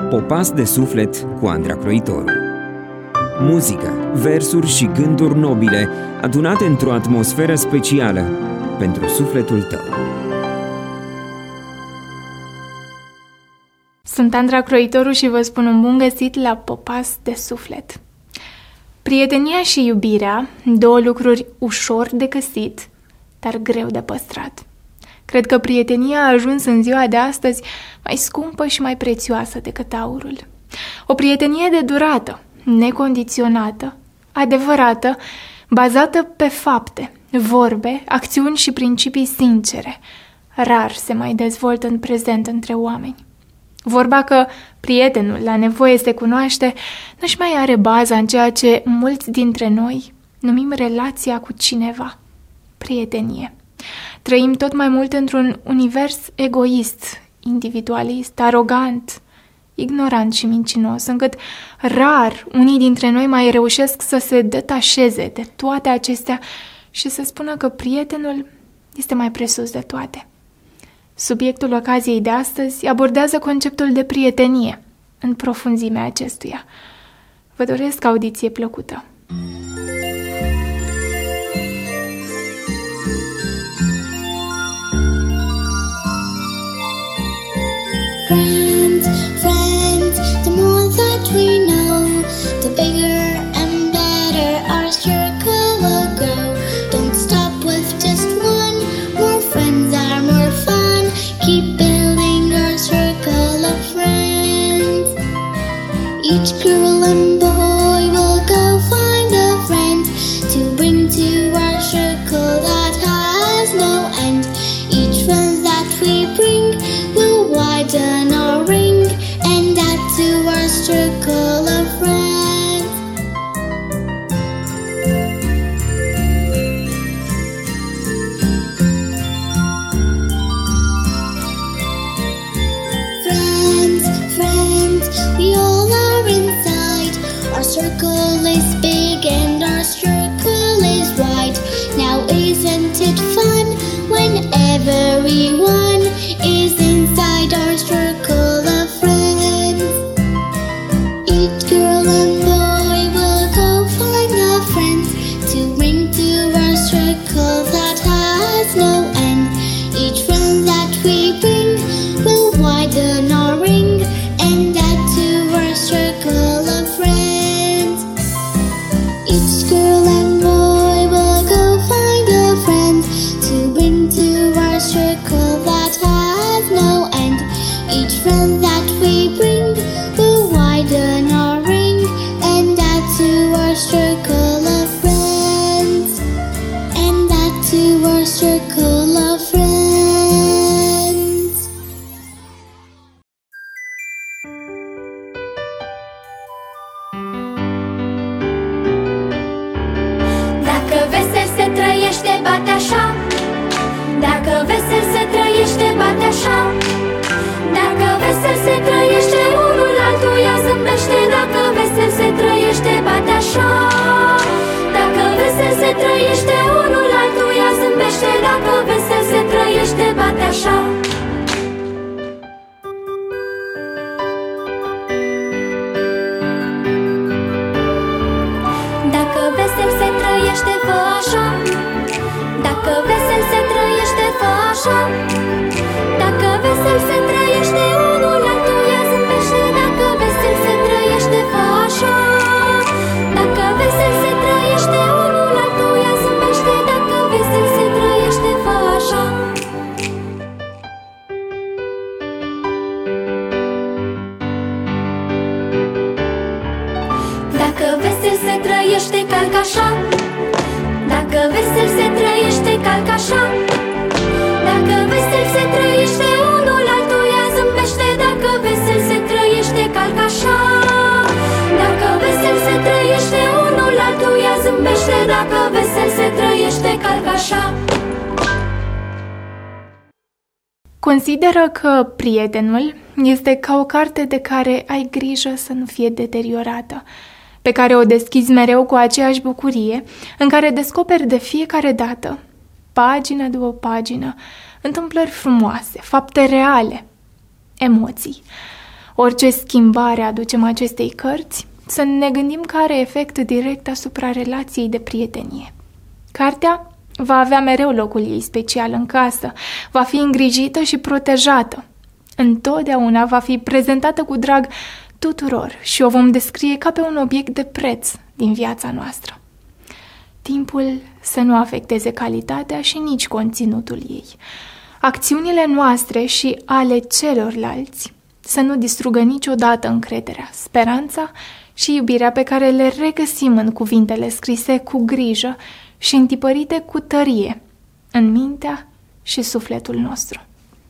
Popas de suflet cu Andra Croitoru. Muzică, versuri și gânduri nobile adunate într-o atmosferă specială pentru sufletul tău. Sunt Andra Croitoru și vă spun un bun găsit la Popas de suflet. Prietenia și iubirea, două lucruri ușor de găsit, dar greu de păstrat. Cred că prietenia a ajuns în ziua de astăzi mai scumpă și mai prețioasă decât aurul. O prietenie de durată, necondiționată, adevărată, bazată pe fapte, vorbe, acțiuni și principii sincere. Rar se mai dezvoltă în prezent între oameni. Vorba că prietenul la nevoie se cunoaște nu-și mai are baza în ceea ce mulți dintre noi numim relația cu cineva. Prietenie. Trăim tot mai mult într-un univers egoist, individualist, arogant, ignorant și mincinos, încât rar unii dintre noi mai reușesc să se detașeze de toate acestea și să spună că prietenul este mai presus de toate. Subiectul ocaziei de astăzi abordează conceptul de prietenie în profunzimea acestuia. Vă doresc audiție plăcută! Friends, friends, the more that we know, the bigger and better our circle will grow. Don't stop with just one, more friends are more fun. Keep building our circle of friends. Each girl and boy will go find a friend to bring to our circle that has no end. Each friend that we bring will widen our ring and add to our circle of friends. Friends, friends, we all are inside. Our circle is big and our circle is wide. Now isn't it fun when everyone is inside our circle of friends? Each girl and boy will go find a friend to bring to our circle that has no end. Each friend that we bring will widen our ring and add to our circle of friends. Each girl and boy will go find a friend to bring to our circle that has no end. Each friend that we bring will widen our ring and add to our circle of friends. And add to our circle of friends. Dacă vesel se trăiește, bate așa. Dacă vesel se trăiește, bate așa. Dacă vesel se trăiește, unul altuia zâmbește. Dacă vesel se trăiește, bate așa. Dacă vesel se trăiește, unul altuia zâmbește. Dacă vesel se trăiește, bate așa. Dacă vesel se trăiește, fă așa. Dacă vesel se trăiește, fă așa. Dacă vesel se trăiește, unul altuia zâmbește. Dacă vesel se trăiește, fă așa. Dacă vesel se trăiește, unul altuia zâmbește. Dacă vesel se trăiește, fă așa. Dacă vesel se trăiește, calc așa. Dacă vesel se trăiește, calc așa. Dacă vesel se trăiește, unul altuia zâmbește. Dacă vesel se trăiește, calc așa. Dacă vesel se trăiește, unul altuia zâmbește. Dacă vesel se trăiește, calc așa. Consideră că prietenul este ca o carte de care ai grijă să nu fie deteriorată, pe care o deschizi mereu cu aceeași bucurie, în care descoperi de fiecare dată, pagină după pagină, întâmplări frumoase, fapte reale, emoții. orice schimbare aducem acestei cărți, să ne gândim că are efect direct asupra relației de prietenie. Cartea va avea mereu locul ei special în casă, va fi îngrijită și protejată. Întotdeauna va fi prezentată cu drag tuturor și o vom descrie ca pe un obiect de preț din viața noastră. Timpul să nu afecteze calitatea și nici conținutul ei. Acțiunile noastre și ale celorlalți să nu distrugă niciodată încrederea, speranța și iubirea pe care le regăsim în cuvintele scrise cu grijă și întipărite cu tărie în mintea și sufletul nostru.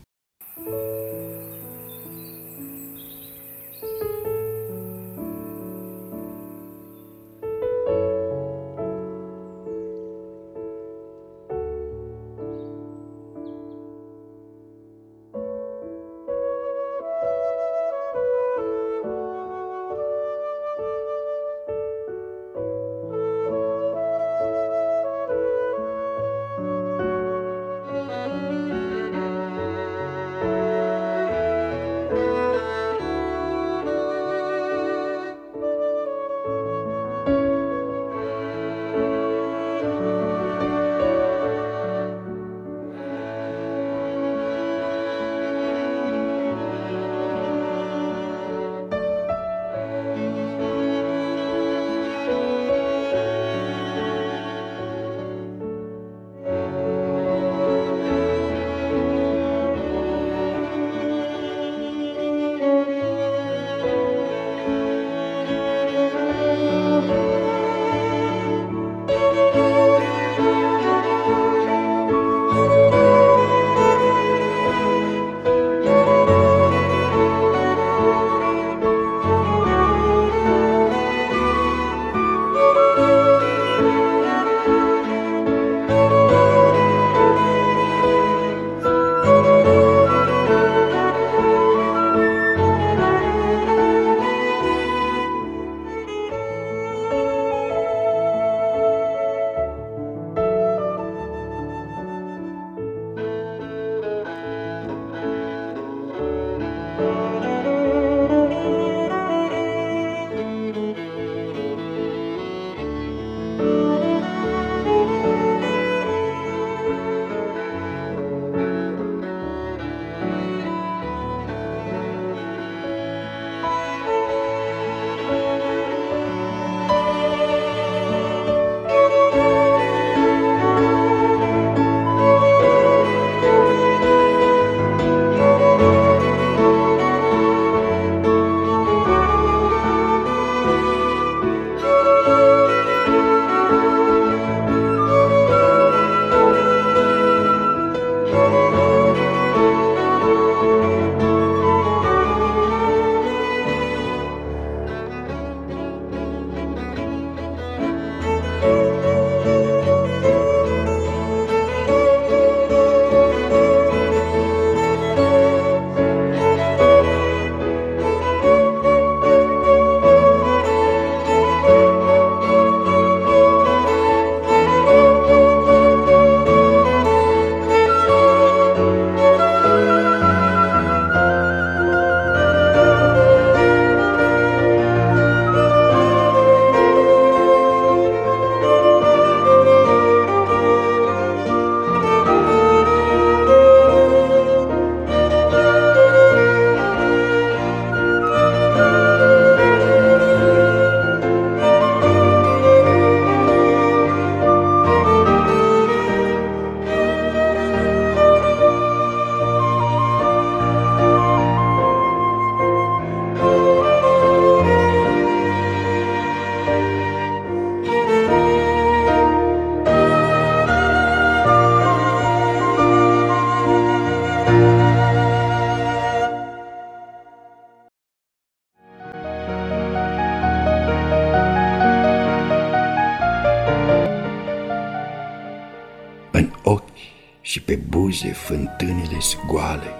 și pe buze fântânile-s goale.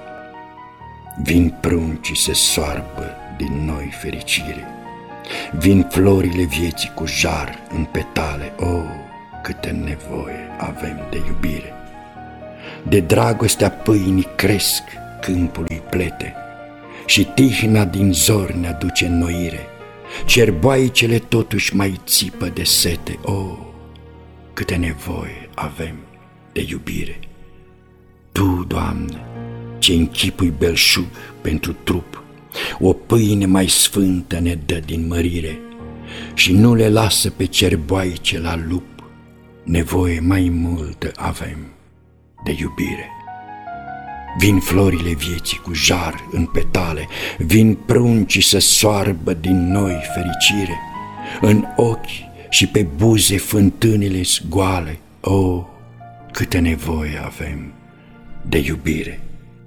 Vin pruncii să soarbă din noi fericire, vin florile vieții cu jar în petale. Oh, câtă nevoie avem de iubire! De dragostea pâinii cresc câmpului plete și tihna din zor ne aduce înnoire. Cerboaicele totuși mai țipă de sete. Oh, câte nevoie avem de iubire! Tu, Doamne, ce închipui belșug pentru trup, o pâine mai sfântă ne dă din mărire și nu le lasă pe cerboaice la lup. Nevoie mai multă avem de iubire. Vin florile vieții cu jar în petale, vin pruncii să soarbă din noi fericire. În ochi și pe buze fântânile-s goale. Oh, câte nevoie avem de iubire!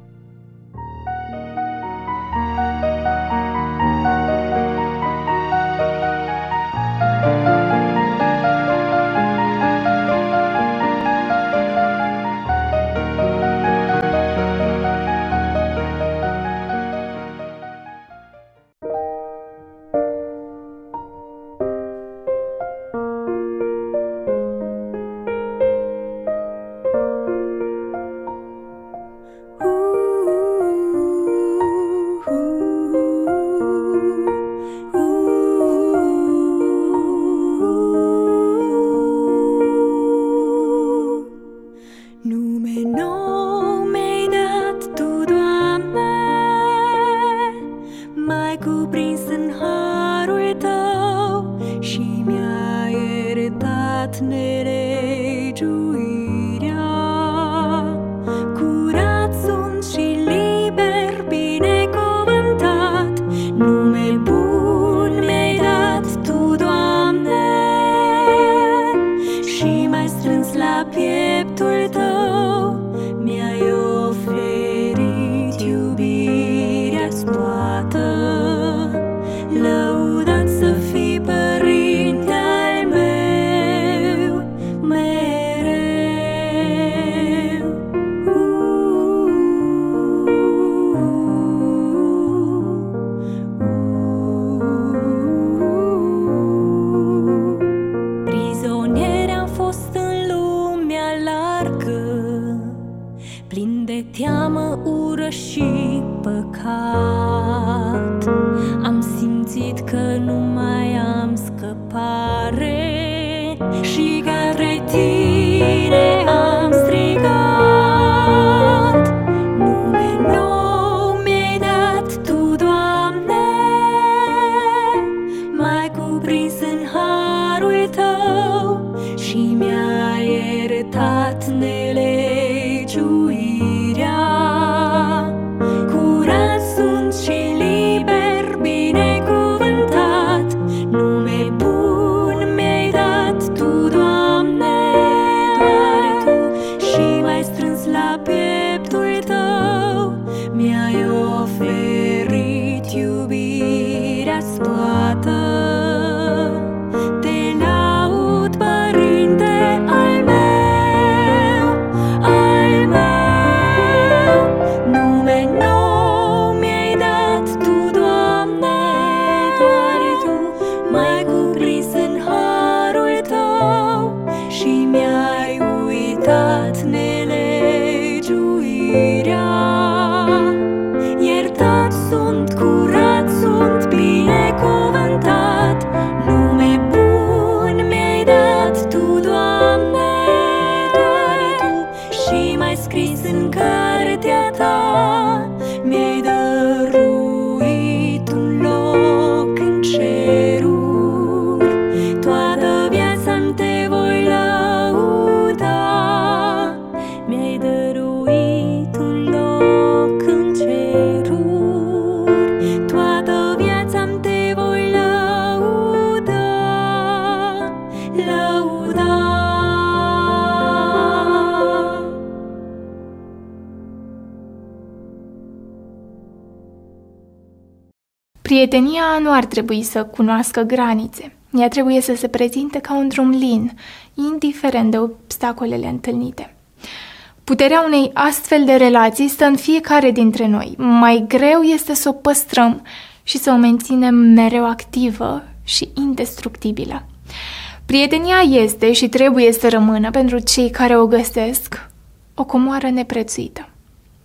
Prietenia nu ar trebui să cunoască granițe. Ea trebuie să se prezinte ca un drum lin, indiferent de obstacolele întâlnite. Puterea unei astfel de relații stă în fiecare dintre noi. Mai greu este să o păstrăm și să o menținem mereu activă și indestructibilă. Prietenia este și trebuie să rămână pentru cei care o găsesc o comoară neprețuită.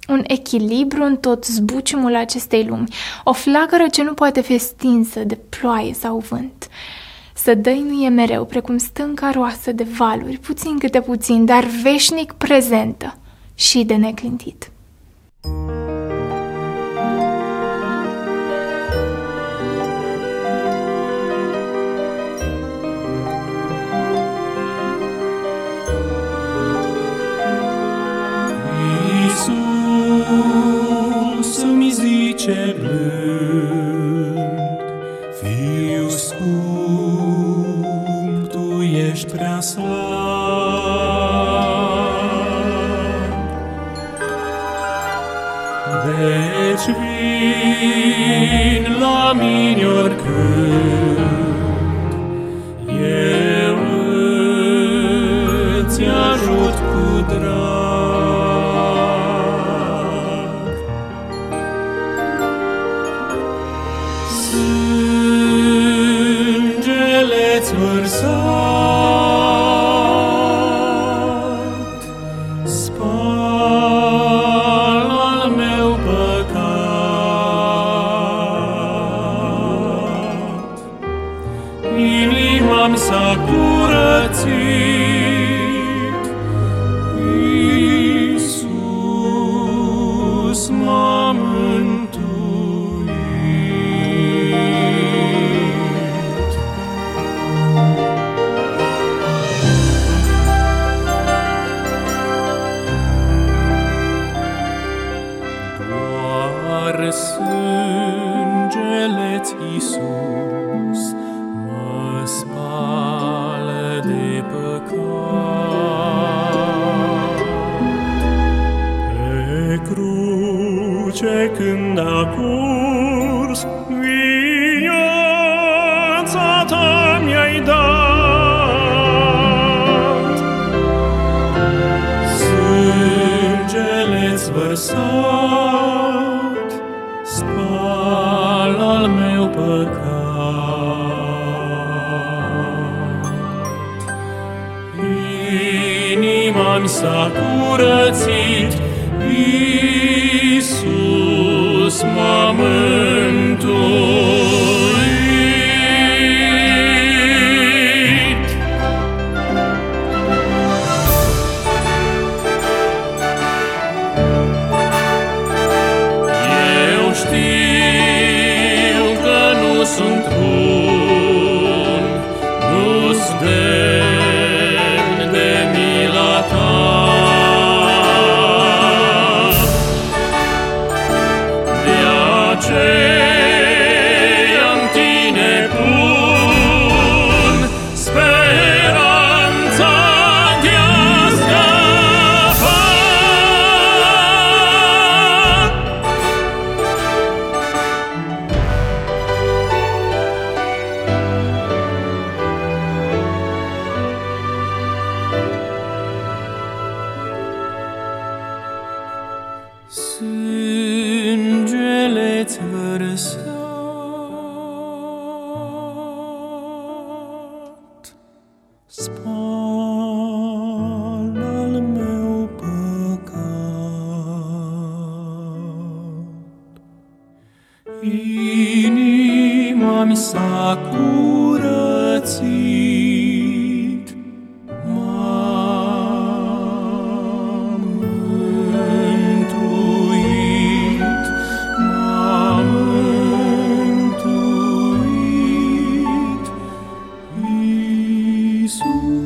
un echilibru în tot zbuciumul acestei lumi, o flacără ce nu poate fi stinsă de ploaie sau vânt. Să dăinuie mereu, precum stânca roasă de valuri, puțin câte puțin, dar veșnic prezentă și de neclintit. Iisus îmi zice blând, Fiu scump, Tu ești prea slab. Deci vin la mine oricând, eu îți ajut cu drag. Sângele-ți vărsat spală al meu păcat. Inima-mi s-a curățit, Iisus m-a mântuit. Doar sângele-ți, Iisus, mă spală de păcat. Pe cruce când a curs, viața ta mi-ai dat. Sângele-ți vărsat spală al meu păcat. Inima-mi s-a curățit, Iisus m-a mântuit. Eu știu că nu sunt bun, nu-s demn de mila ta. De aceea-n tine pun speranța de-a scăpa. Sângele-ți vărsat spală al meu păcat. Inima-mi s-a curățit, m-a mântuit, m-a mântuit, Iisus.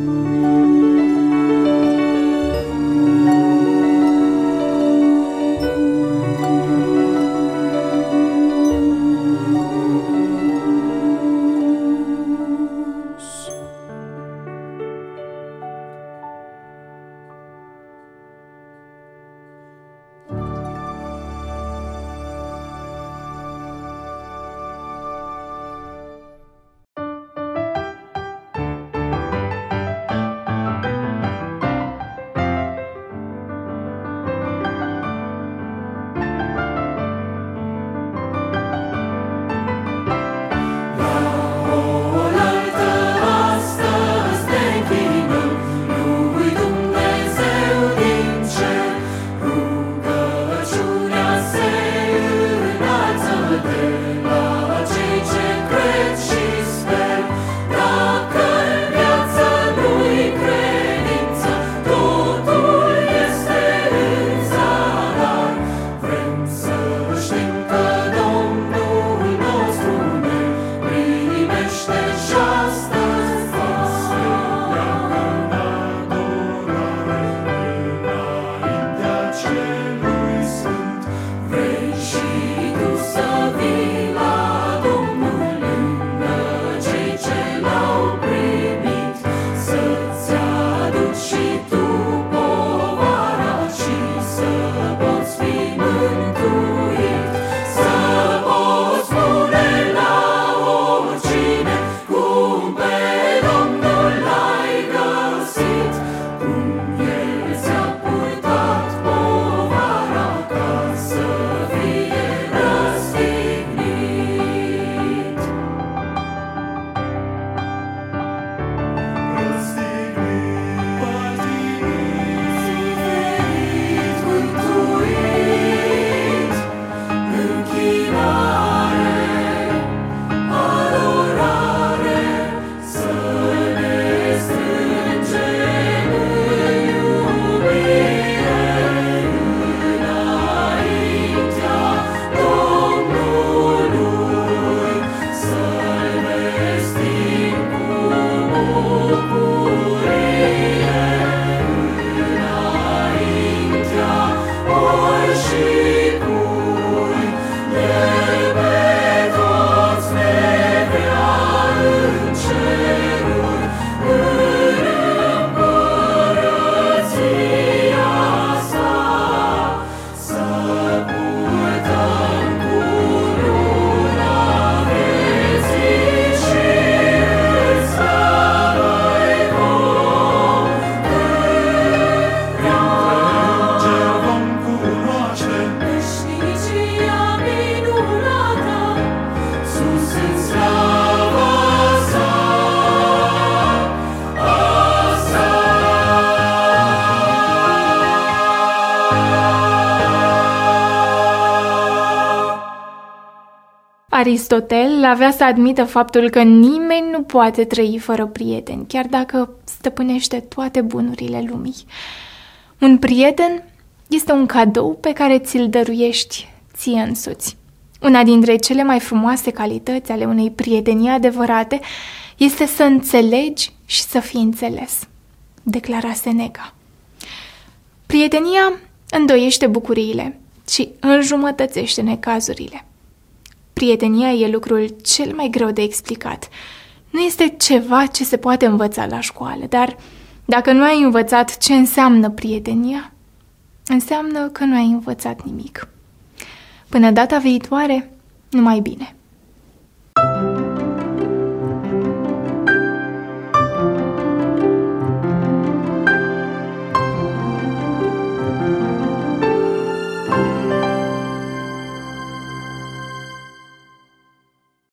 Aristotel avea să admită faptul că nimeni nu poate trăi fără prieteni, chiar dacă stăpânește toate bunurile lumii. Un prieten este un cadou pe care ți-l dăruiești ție însuți. Una dintre cele mai frumoase calități ale unei prietenii adevărate este să înțelegi și să fii înțeles, declara Seneca. Prietenia îndoiește bucuriile și înjumătățește necazurile. Prietenia e lucrul cel mai greu de explicat. Nu este ceva ce se poate învăța la școală, dar dacă nu ai învățat ce înseamnă prietenia, înseamnă că nu ai învățat nimic. Până data viitoare, numai bine!